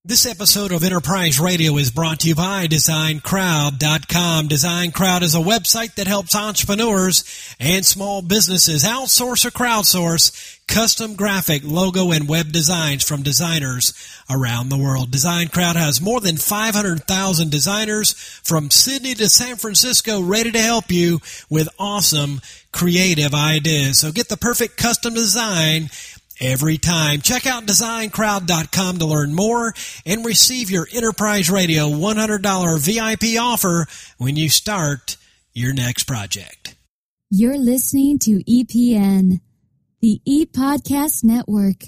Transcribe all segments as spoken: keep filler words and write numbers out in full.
This episode of Enterprise Radio is brought to you by Design Crowd dot com. Design Crowd is a website that helps entrepreneurs and small businesses outsource or crowdsource custom graphic, logo, and web designs from designers around the world. Design Crowd has more than five hundred thousand designers from Sydney to San Francisco ready to help you with awesome creative ideas. So get the perfect custom design every time. Check out Design Crowd dot com to learn more and receive your Enterprise Radio one hundred dollars V I P offer when you start your next project. You're listening to E P N, the E-Podcast Network.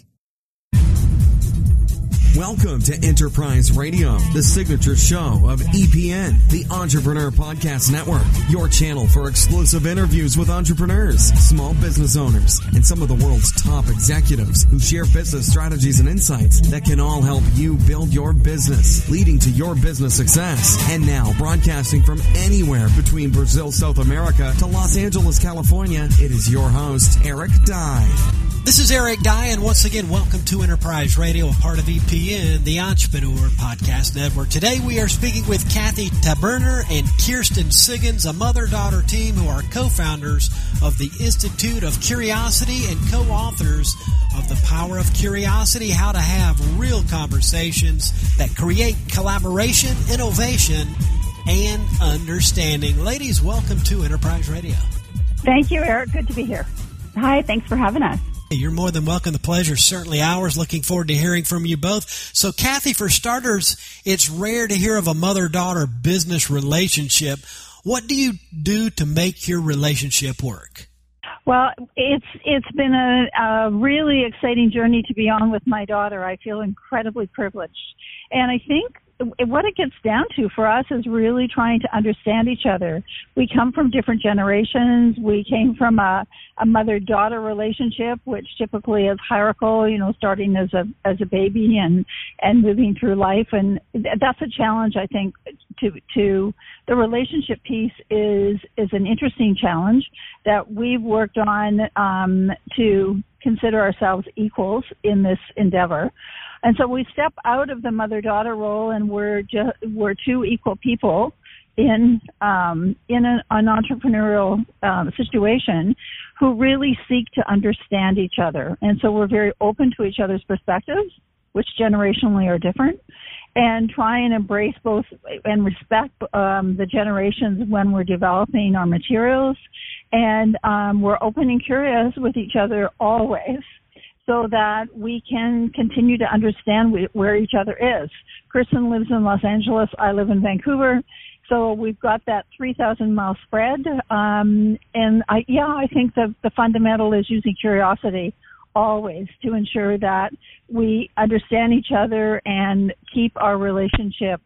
Welcome to Enterprise Radio, the signature show of E P N, the Entrepreneur Podcast Network, your channel for exclusive interviews with entrepreneurs, small business owners, and some of the world's top executives who share business strategies and insights that can all help you build your business, leading to your business success. And now, broadcasting from anywhere between Brazil, South America to Los Angeles, California, it is your host, Eric Dye. This is Eric Dye, and once again, welcome to Enterprise Radio, a part of E P N, the Entrepreneur Podcast Network. Today, we are speaking with Kathy Taberner and Kirsten Siggins, a mother-daughter team who are co-founders of the Institute of Curiosity and co-authors of The Power of Curiosity, How to Have Real Conversations That Create Collaboration, Innovation, and Understanding. Ladies, welcome to Enterprise Radio. Thank you, Eric. Good to be here. Hi, thanks for having us. You're more than welcome. The pleasure is certainly ours. Looking forward to hearing from you both. So, Kathy, for starters, it's rare to hear of a mother-daughter business relationship. What do you do to make your relationship work? Well, it's it's been a, a really exciting journey to be on with my daughter. I feel incredibly privileged. And I think what it gets down to for us is really trying to understand each other. We come from different generations. We came from a, a mother-daughter relationship, which typically is hierarchical, you know, starting as a as a baby and, and moving through life. And that's a challenge, I think, to to the relationship piece is is an interesting challenge that we've worked on um, to consider ourselves equals in this endeavor. And so we step out of the mother-daughter role, and we're just, we're two equal people in um, in an, an entrepreneurial um, situation who really seek to understand each other. And so we're very open to each other's perspectives, which generationally are different, and try and embrace both and respect um, the generations when we're developing our materials. And um, we're open and curious with each other always, so that we can continue to understand where each other is. Kirsten lives in Los Angeles. I live in Vancouver. So we've got that three thousand mile spread. Um, and I, yeah, I think the, the fundamental is using curiosity always to ensure that we understand each other and keep our relationship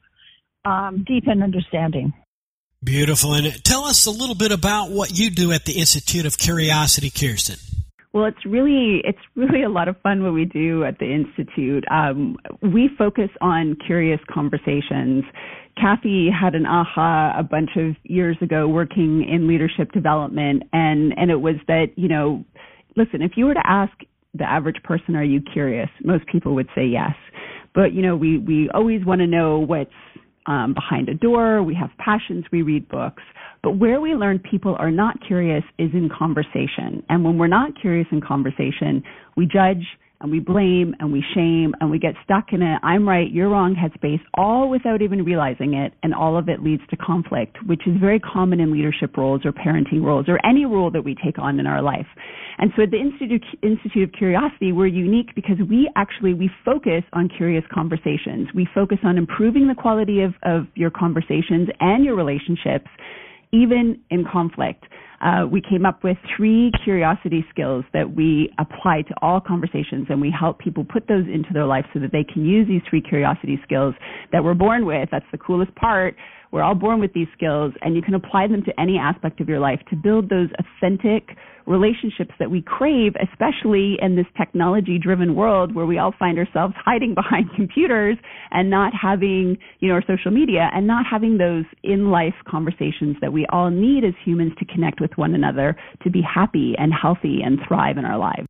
um, deep in understanding. Beautiful. And tell us a little bit about what you do at the Institute of Curiosity, Kirsten. Well, it's really it's really a lot of fun what we do at the Institute. Um, we focus on curious conversations. Kathy had an aha a bunch of years ago working in leadership development, and, and it was that, you know, listen, if you were to ask the average person, are you curious? Most people would say yes. But, you know, we, we always want to know what's um, behind a door. We have passions. We read books. But where we learn people are not curious is in conversation. And when we're not curious in conversation, we judge and we blame and we shame and we get stuck in a I'm right, you're wrong headspace, all without even realizing it. And all of it leads to conflict, which is very common in leadership roles or parenting roles or any role that we take on in our life. And so at the Institute, Institute of Curiosity, we're unique because we actually, we focus on curious conversations. We focus on improving the quality of, of your conversations and your relationships, even in conflict. Uh, we came up with three curiosity skills that we apply to all conversations, and we help people put those into their life so that they can use these three curiosity skills that we're born with. That's the coolest part. We're all born with these skills, and you can apply them to any aspect of your life to build those authentic relationships that we crave, especially in this technology-driven world where we all find ourselves hiding behind computers and not having, you know, our social media and not having those in-life conversations that we all need as humans to connect with one another, to be happy and healthy and thrive in our lives.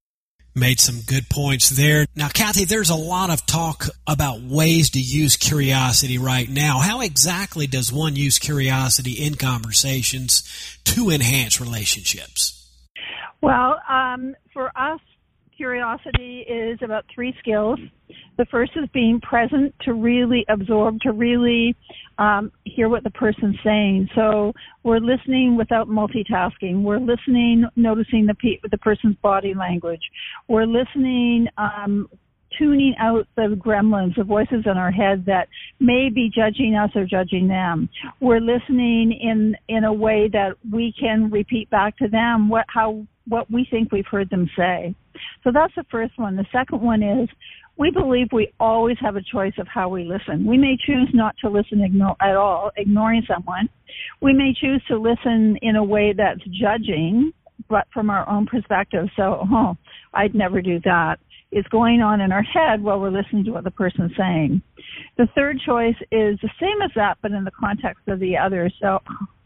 Made some good points there. Now, Kathy, there's a lot of talk about ways to use curiosity right now. How exactly does one use curiosity in conversations to enhance relationships? Well, um, for us, curiosity is about three skills. The first is being present, to really absorb, to really um, hear what the person's saying. So we're listening without multitasking. We're listening, noticing the pe- the person's body language. We're listening, um, tuning out the gremlins, the voices in our head that may be judging us or judging them. We're listening in in a way that we can repeat back to them what how what we think we've heard them say. So that's the first one. The second one is we believe we always have a choice of how we listen. We may choose not to listen ignore, at all, ignoring someone. We may choose to listen in a way that's judging, but from our own perspective. So, oh, I'd never do that. Is going on in our head while we're listening to what the person's saying. The third choice is the same as that, but in the context of the other. So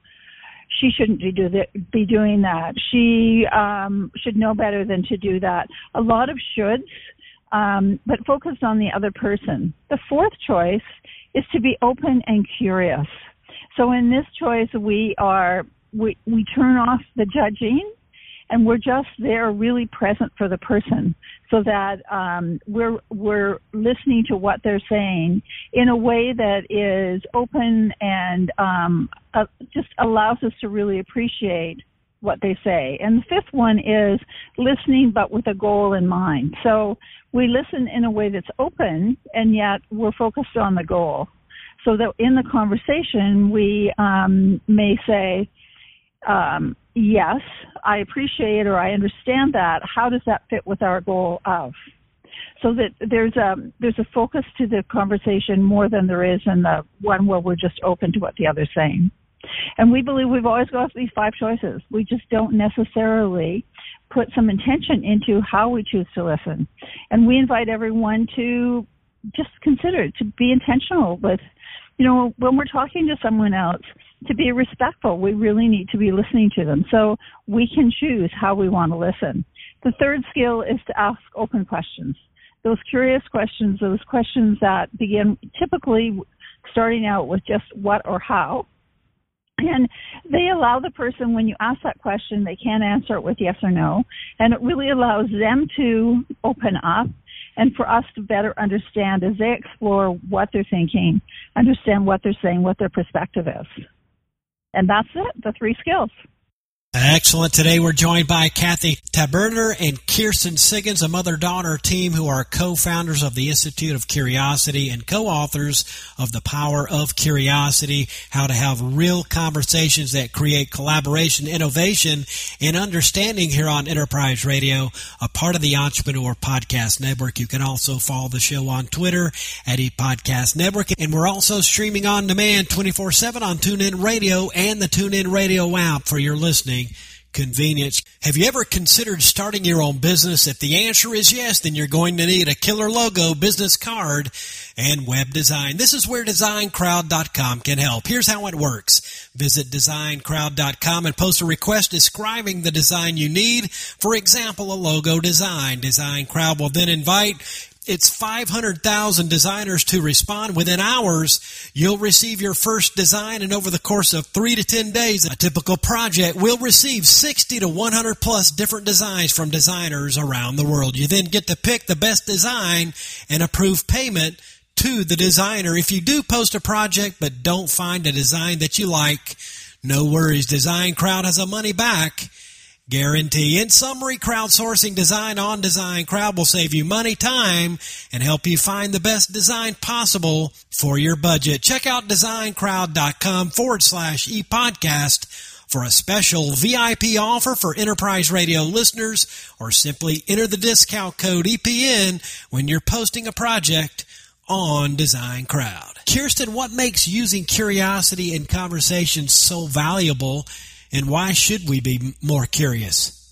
she shouldn't be, do the, be doing that. She um, should know better than to do that. A lot of shoulds, um, but focused on the other person. The fourth choice is to be open and curious. So in this choice, we are we, we turn off the judging, and we're just there, really present for the person, so that um, we're we're listening to what they're saying in a way that is open and um, uh, just allows us to really appreciate what they say. And the fifth one is listening, but with a goal in mind. So we listen in a way that's open, and yet we're focused on the goal. So that in the conversation, we um, may say, um, yes, I appreciate or I understand that. How does that fit with our goal of? So that there's a, there's a focus to the conversation more than there is in the one where we're just open to what the other's saying. And we believe we've always got these five choices. We just don't necessarily put some intention into how we choose to listen. And we invite everyone to just consider, to be intentional with, you know, when we're talking to someone else, to be respectful. We really need to be listening to them. So we can choose how we want to listen. The third skill is to ask open questions. Those curious questions, those questions that begin typically starting out with just what or how. And they allow the person, when you ask that question, they can't answer it with yes or no. And it really allows them to open up and for us to better understand as they explore what they're thinking, understand what they're saying, what their perspective is. And that's it, the three skills. Excellent. Today we're joined by Kathy Taberner and Kirsten Siggins, a mother-daughter team who are co-founders of the Institute of Curiosity and co-authors of The Power of Curiosity, how to have real conversations that create collaboration, innovation, and understanding here on Enterprise Radio, a part of the Entrepreneur Podcast Network. You can also follow the show on Twitter at ePodcast Network. And we're also streaming on demand twenty-four seven on TuneIn Radio and the TuneIn Radio app for your listening convenience. Have you ever considered starting your own business? If the answer is yes, then you're going to need a killer logo, business card, and web design. This is where design crowd dot com can help. Here's how it works. Visit design crowd dot com and post a request describing the design you need. For example, a logo design. Design Crowd will then invite its five hundred thousand designers to respond. Within hours, you'll receive your first design, and over the course of three to ten days, a typical project will receive sixty to one hundred plus different designs from designers around the world. You then get to pick the best design and approve payment to the designer. If you do post a project but don't find a design that you like, no worries. Design Crowd has a money back guarantee. In summary, crowdsourcing design on Design Crowd will save you money, time, and help you find the best design possible for your budget. Check out design crowd dot com forward slash e-podcast for a special V I P offer for Enterprise Radio listeners, or simply enter the discount code E P N when you're posting a project on Design Crowd. Kirsten, what makes using curiosity in conversations so valuable, and why should we be more curious?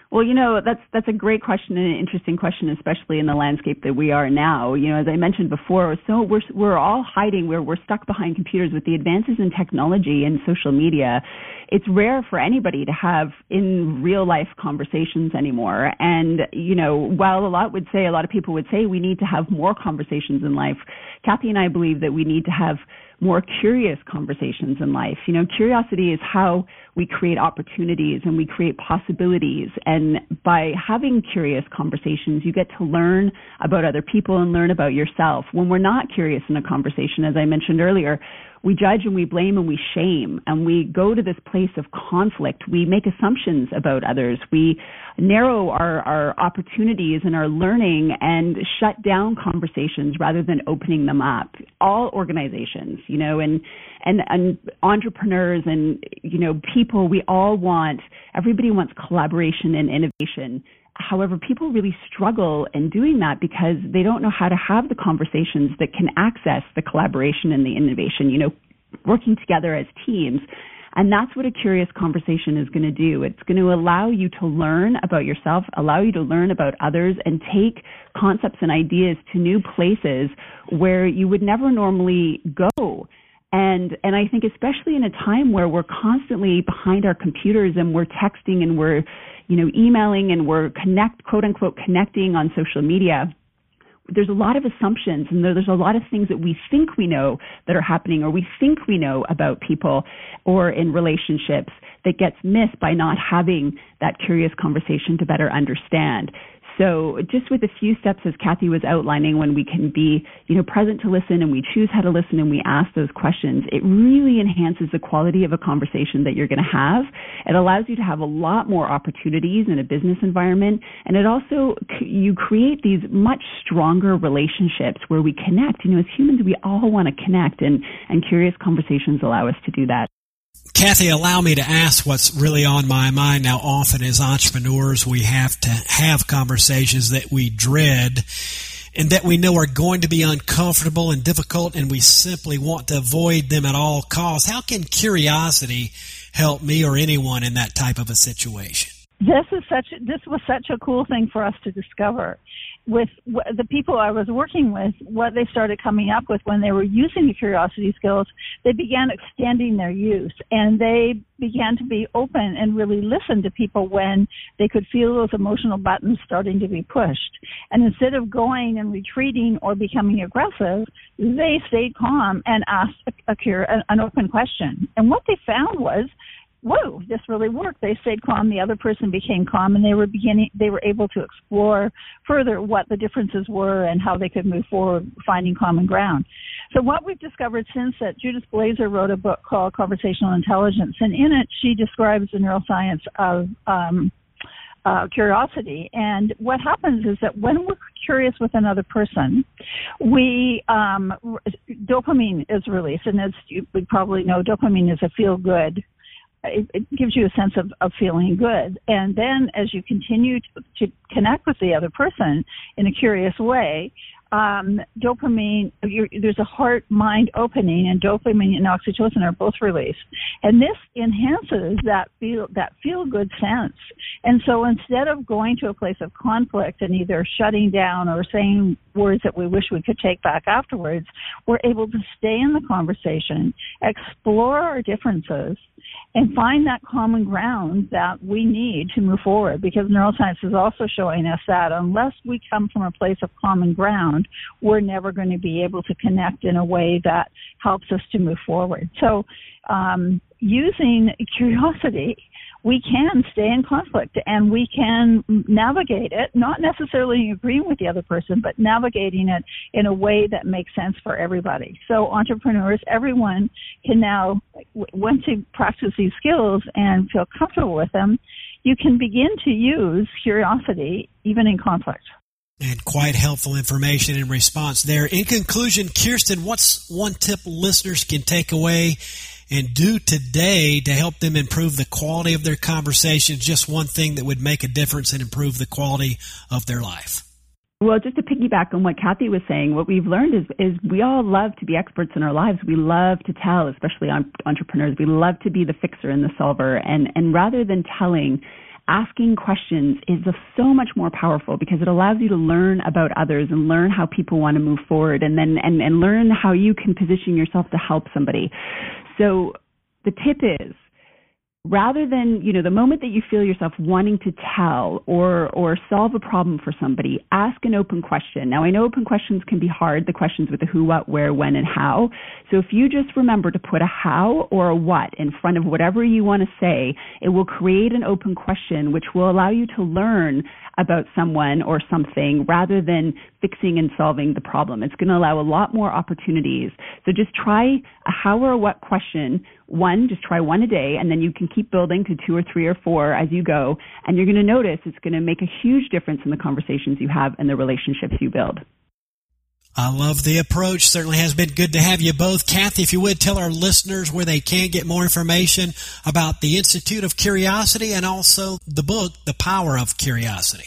Well, you know, that's that's a great question and an interesting question, especially in the landscape that we are now. You know, as I mentioned before, so we're we're all hiding, we're we're stuck behind computers with the advances in technology and social media. It's rare for anybody to have in real life conversations anymore. And, you know, while a lot would say, a lot of people would say we need to have more conversations in life, Kathy and I believe that we need to have more curious conversations in life. You know, curiosity is how we create opportunities and we create possibilities. And by having curious conversations, you get to learn about other people and learn about yourself. When we're not curious in a conversation, as I mentioned earlier, we judge and we blame and we shame, and we go to this place of conflict. We make assumptions about others. We narrow our, our opportunities and our learning and shut down conversations rather than opening them up. All organizations, you know, and, and, and entrepreneurs and, you know, people, we all want, everybody wants collaboration and innovation. However, people really struggle in doing that because they don't know how to have the conversations that can access the collaboration and the innovation, you know, working together as teams. And that's what a curious conversation is going to do. It's going to allow you to learn about yourself, allow you to learn about others, and take concepts and ideas to new places where you would never normally go. And and I think especially in a time where we're constantly behind our computers and we're texting and we're, you know, emailing and we're connect, quote unquote, connecting on social media, there's a lot of assumptions and there's a lot of things that we think we know that are happening or we think we know about people or in relationships that gets missed by not having that curious conversation to better understand. So just with a few steps, as Kathy was outlining, when we can be, you know, present to listen and we choose how to listen and we ask those questions, it really enhances the quality of a conversation that you're going to have. It allows you to have a lot more opportunities in a business environment. And it also, you create these much stronger relationships where we connect. You know, as humans, we all want to connect, and, and curious conversations allow us to do that. Kathy, allow me to ask what's really on my mind now. Often as entrepreneurs, we have to have conversations that we dread and that we know are going to be uncomfortable and difficult, and we simply want to avoid them at all costs. How can curiosity help me or anyone in that type of a situation? This is such. This was such a cool thing for us to discover. With the people I was working with, what they started coming up with when they were using the curiosity skills, they began extending their use, and they began to be open and really listen to people when they could feel those emotional buttons starting to be pushed. And instead of going and retreating or becoming aggressive, they stayed calm and asked a, a, an open question. And what they found was, whoa, this really worked. They stayed calm, the other person became calm, and they were beginning, they were able to explore further what the differences were and how they could move forward, finding common ground. So what we've discovered since that, Judith Blazer wrote a book called Conversational Intelligence, and in it she describes the neuroscience of um, uh, curiosity. And what happens is that when we're curious with another person, we um, dopamine is released, and as you we probably know, dopamine is a feel-good. It, it gives you a sense of, of feeling good. And then as you continue to, to connect with the other person in a curious way, um, dopamine, you're, there's a heart-mind opening, and dopamine and oxytocin are both released. And this enhances that feel, that feel-good sense. And so instead of going to a place of conflict and either shutting down or saying words that we wish we could take back afterwards, we're able to stay in the conversation, explore our differences, and find that common ground that we need to move forward, because neuroscience is also showing us that unless we come from a place of common ground, we're never going to be able to connect in a way that helps us to move forward. So um, using curiosity, we can stay in conflict and we can navigate it, not necessarily agreeing with the other person, but navigating it in a way that makes sense for everybody. So entrepreneurs, everyone can now, once you practice these skills and feel comfortable with them, you can begin to use curiosity even in conflict. And quite helpful information in response there. In conclusion, Kirsten, what's one tip listeners can take away and do today to help them improve the quality of their conversations? Just one thing that would make a difference and improve the quality of their life. Well, just to piggyback on what Kathy was saying, what we've learned is, is we all love to be experts in our lives. We love to tell, especially on entrepreneurs. We love to be the fixer and the solver. And, and rather than telling, asking questions is so much more powerful because it allows you to learn about others and learn how people want to move forward, and then and, and learn how you can position yourself to help somebody. So the tip is, rather than, you know, the moment that you feel yourself wanting to tell or or solve a problem for somebody, ask an open question. Now, I know open questions can be hard, the questions with the who, what, where, when, and how. So if you just remember to put a how or a what in front of whatever you want to say, it will create an open question which will allow you to learn about someone or something rather than fixing and solving the problem. It's going to allow a lot more opportunities. So just try a how or a what question. One, just try one a day, and then you can keep building to two or three or four as you go. And you're going to notice it's going to make a huge difference in the conversations you have and the relationships you build. I love the approach. Certainly has been good to have you both. Kathy, if you would, tell our listeners where they can get more information about the Institute of Curiosity and also the book, The Power of Curiosity.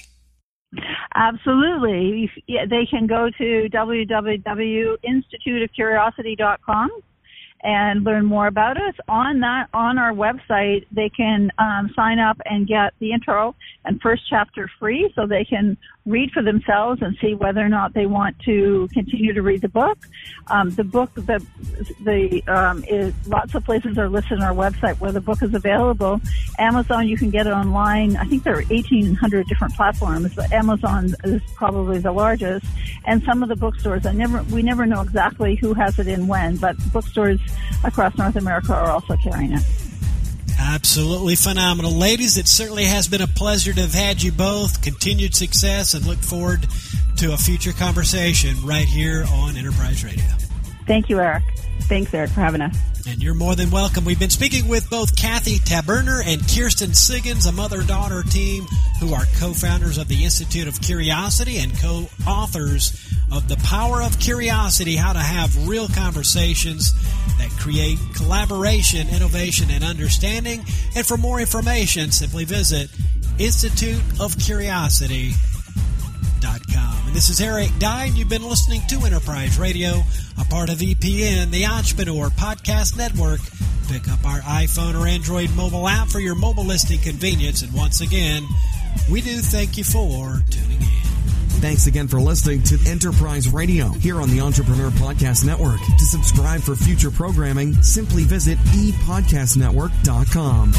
Absolutely. They can go to w w w dot institute of curiosity dot com and learn more about us. On that, on our website, they can um, sign up and get the intro and first chapter free, so they can read for themselves and see whether or not they want to continue to read the book. Um, the book, the the um, is lots of places are listed on our website where the book is available. Amazon, you can get it online. I think there are eighteen hundred different platforms, but Amazon is probably the largest. And some of the bookstores, I never, we never know exactly who has it in when, but bookstores across North America are also carrying it. Absolutely phenomenal. Ladies, it certainly has been a pleasure to have had you both. Continued success, and look forward to a future conversation right here on Enterprise Radio. Thank you, Eric. Thanks, Eric, for having us. And you're more than welcome. We've been speaking with both Kathy Taberner and Kirsten Siggins, a mother-daughter team who are co-founders of the Institute of Curiosity and co-authors of The Power of Curiosity, How to Have Real Conversations that Create Collaboration, Innovation, and Understanding. And for more information, simply visit institute of curiosity dot com. And this is Eric Dye, and you've been listening to Enterprise Radio, a part of E P N, the Entrepreneur Podcast Network. Pick up our iPhone or Android mobile app for your mobile listening convenience. And once again, we do thank you for tuning in. Thanks again for listening to Enterprise Radio here on the Entrepreneur Podcast Network. To subscribe for future programming, simply visit e podcast network dot com.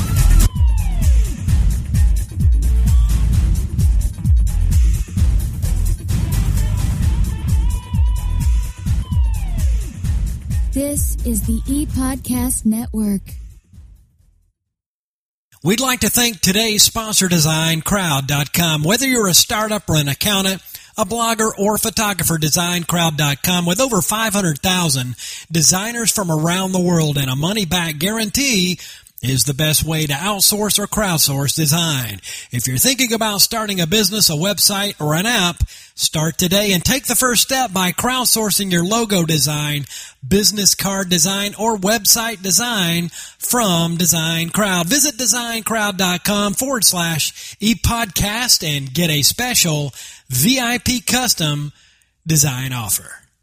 This is the ePodcast Network. We'd like to thank today's sponsor, Design Crowd dot com. Whether you're a startup or an accountant, a blogger or a photographer, Design Crowd dot com, with over five hundred thousand designers from around the world and a money-back guarantee, is the best way to outsource or crowdsource design. If you're thinking about starting a business, a website, or an app, start today and take the first step by crowdsourcing your logo design, business card design, or website design from Design Crowd. Visit Design Crowd dot com forward slash ePodcast and get a special V I P custom design offer.